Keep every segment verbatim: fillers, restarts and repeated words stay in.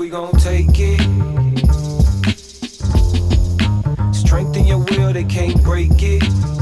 we gon' take it. Strengthen your will, they can't break it.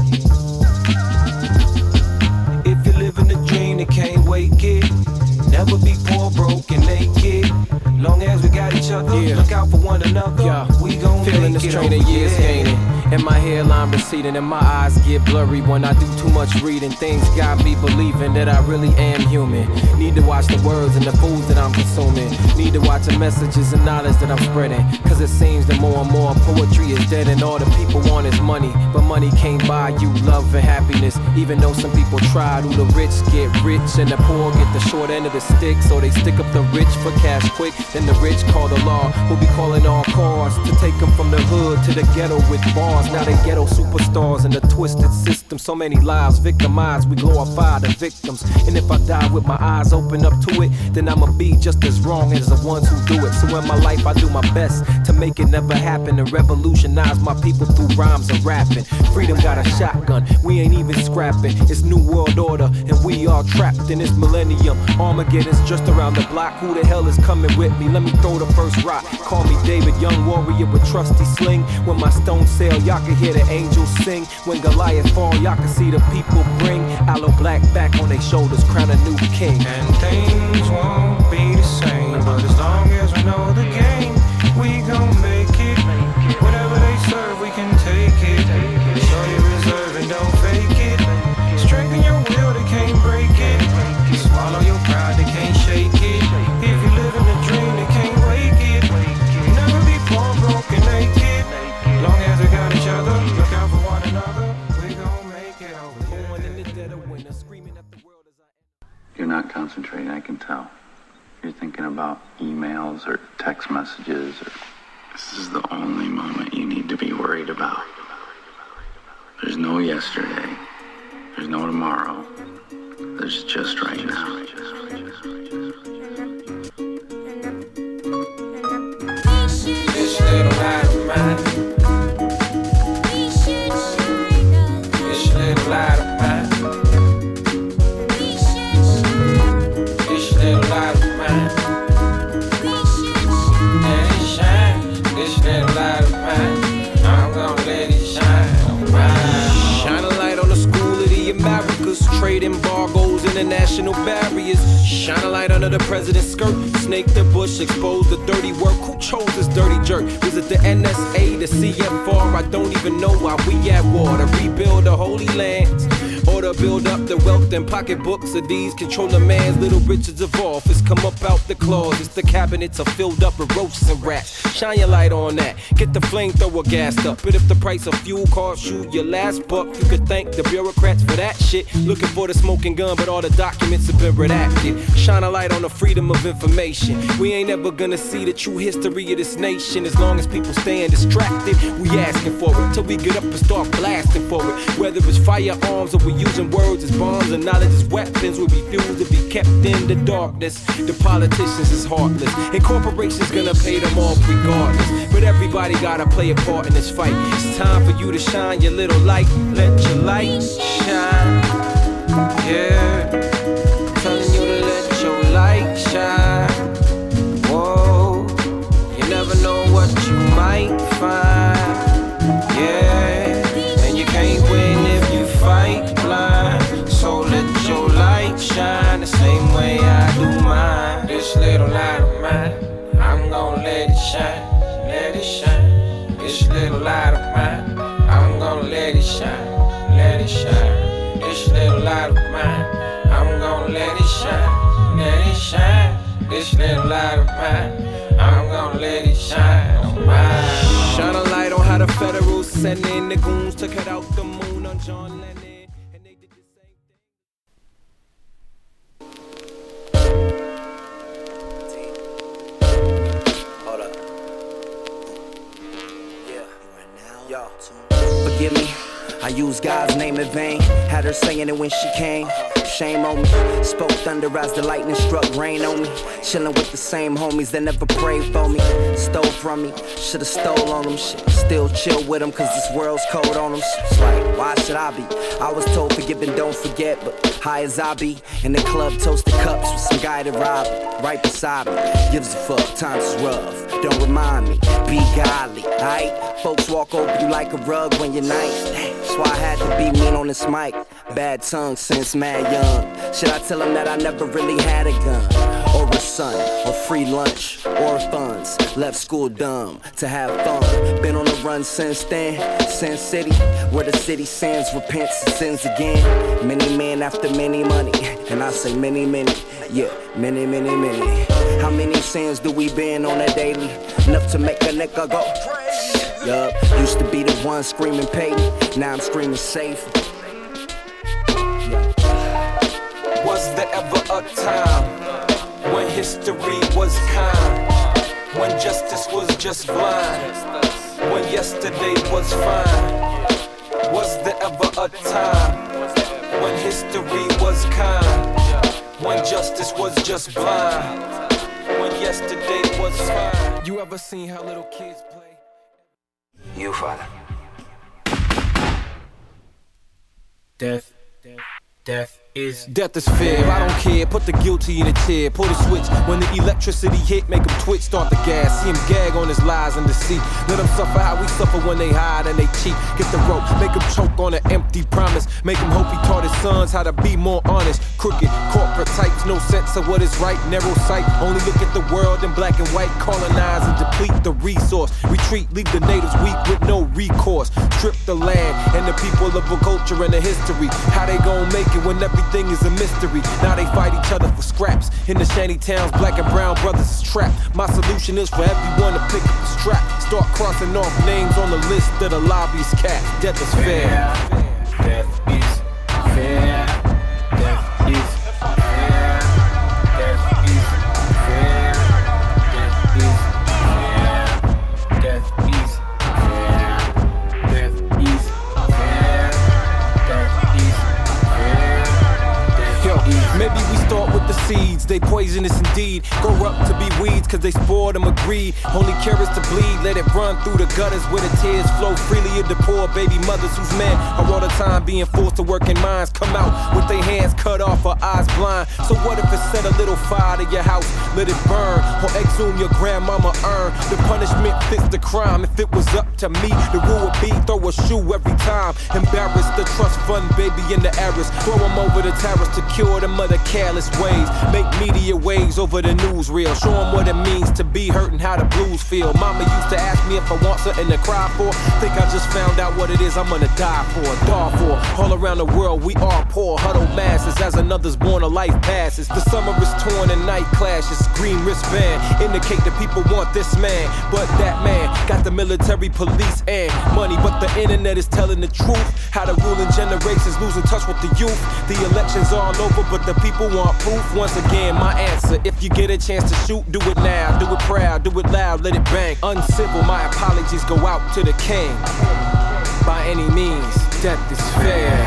If you're living a dream, they can't wake it. Never be poor, broke, and naked. Long as we got each other, yeah. Look out for one another. Yeah. We gon' feeling make this it train of years gaining, and my hairline receding, and my eyes get blurry when I do too much reading. Things got me believing that I really am human. Need to watch the words and the foods that I'm consuming. Need to watch the messages and knowledge that I'm spreading. Cause it seems that more and more poetry is dead, and all the people want is money. But money can't buy you love and happiness. Even though some people try to, the rich get rich and the poor get the short end of the stick. So they stick up the rich for cash quick. Then the rich call the law, who be calling all cars to take them from the hood to the ghetto with bars. Now they ghetto superstars in the twisted system. So many lives victimized, we glorify the victims. And if I die with my eyes open up to it, then I'ma be just as wrong as the ones who do it. So in my life I do my best to make it never happen and revolutionize my people through rhymes and rapping. Freedom got a shotgun, we ain't even scrapping. It's new world order and we are trapped in this millennium. Armageddon's just around the block. Who the hell is coming with me? Let me throw the first rock. Call me David, young warrior with trusty sling. When my stone sail, y'all can hear the angels sing. When Goliath fall, y'all can see the people bring Aloe Black back on their shoulders, crown a new king. And things won't be the same, but as long as we know the game, we gon' make it. Whatever they serve, we can take it. Show you reserve and don't fake it. Strengthen your will, they can't break it. Swallow your pride, they can't shake it. If you live in a dream, they can't wake it. Never be poor, broke, and naked. Long as we got each other, look out for one another. We gon' make it over here. You're not concentrating, I can tell. You're thinking about emails or text messages. Or this is the only moment you need to be worried about. There's no yesterday. There's no tomorrow. There's just right now. This little light of mine. This little light of mine. This little light of mine. Let it shine. This little light of mine. I'm gonna let it shine on mine. Shine a light on the school of the Americas. Trade embargoes, international barriers. Shine a light under the president's skirt. Snake the bush, expose the dirty work. Who chose this dirty jerk? Was it the N S A, the C F R? I don't even know why we at war. To rebuild the holy lands, or to build up the wealth and pocketbooks of these controlling man's little riches of office. Come up out the closets, the cabinets are filled up with roaches and rats. Shine your light on that, get the flamethrower gassed up. But if the price of fuel costs you your last buck, you could thank the bureaucrats for that shit. Looking for the smoking gun, but all the documents have been redacted. Shine a light on the freedom of information. We ain't ever gonna see the true history of this nation as long as people staying distracted. We asking for it till we get up and start blasting for it. Whether it's firearms or we using words as bombs and knowledge as weapons, we refuse to be kept in the darkness. The politicians is heartless, and corporations gonna pay them off regardless. But everybody gotta play a part in this fight. It's time for you to shine your little light. Let your light shine. Yeah, telling you to let your light shine. Whoa, you never know what you might find. Yeah, and you can't win if you fight blind. So let your light shine the same way I do mine. This little light of mine, I'm gonna let it shine, let it shine. This little light of mine, I'm gonna let it shine, let it shine. This little light of mine, I'm gonna let it shine, let it shine. This little light of mine, I'm gonna let it shine on mine. Shine a light on how the federals send in the goons to cut out the moon on John Lennon. And they did the same thing. Hold up. Yeah. Yo. Forgive me, I used God's name in vain. Had her saying it when she came. shame on me. Spoke thunder as the lightning struck rain on me. Chillin' with the same homies that never prayed for me. Stole from me, should've stole on them shit. Still chill with them cause this world's cold on them. It's like, why should I be? I was told forgive and don't forget, but high as I be in the club toasted cups with some guy that robbed me. Right beside me, gives a fuck, times is rough. Don't remind me, be godly, aight? Folks walk over you like a rug when you're nice. That's why I had to be mean on this mic. Bad tongue since mad young. Should I tell them that I never really had a gun? Or a son, or free lunch, or funds. Left school dumb to have fun. Been on the run since then, Sin City, where the city sins, repents and sins again. Many men after many money, and I say many, many, yeah, many, many, many. How many sins do we been on a daily? Enough to make a nigga go. Yup, used to be the one screaming pay me, now I'm screaming safe. Was there ever a time when history was kind? When justice was just blind? When yesterday was fine? Was there ever a time when history was kind? When justice was just blind? When yesterday was fine? You ever seen how little kids play? You, Father. Death, death, death is Death is fair, I don't care, put the guilty in a chair. Pull the switch, when the electricity hit, make him twitch, start the gas. See him gag on his lies and deceit. Let him suffer how we suffer when they hide and they cheat. Get the rope, make him choke on an empty promise. Make him hope he taught his sons how to be more honest. Crooked, corporate types, no sense of what is right. Narrow sight, only look at the world in black and white. Colonize and deplete the resource. Retreat, leave the natives weak with no recourse. Strip the land and the people of a culture and a history. How they gon' make it when everything is a mystery? Now they fight each other for scraps. In the shanty towns, black and brown brothers is trapped. My solution is for everyone to pick up a strap. Start crossing off names on the list of the lobby's cat. Death is fair. Death is fair. Death is fair. Death is fair. Death is fair. Death is fair. Death is fair. Death is fair. Yo, maybe we start with the seeds, they poisonous indeed. Grow up to be weeds cause they spoiled them agreed. Only care is to bleed, let it run through the gutters where the tears flow freely of the poor baby mothers whose men are all the time being forced to work in mines. Come out with their hands cut off or eyes blind. So what if it set a little fire to your house, let it burn, or exhume your grandmama urn? The punishment fits the crime. If it was up to me, the rule would be throw a shoe every time. Embarrass the trust fund baby in the errors. Throw them over the terrace to cure them other careless ways. Make media waves over the newsreel. Show them what it means to be hurt and how the blues feel. Mama used to ask me if I want something to cry for. Think I just found out what it is I'm gonna die for, die for. All around the world we are poor, huddled masses as another's born a life passes. The summer is torn and night clashes. Green wristband indicate that people want this man, but that man got the military, police, and money. But the internet is telling the truth. How the ruling generations losing touch with the youth. The elections are all over, but the people want proof. Once again, my answer: if you get a chance to shoot, do it now. Do it proud, do it loud, let it bang. Uncivil, my apologies go out to the king. By any means, death is fair.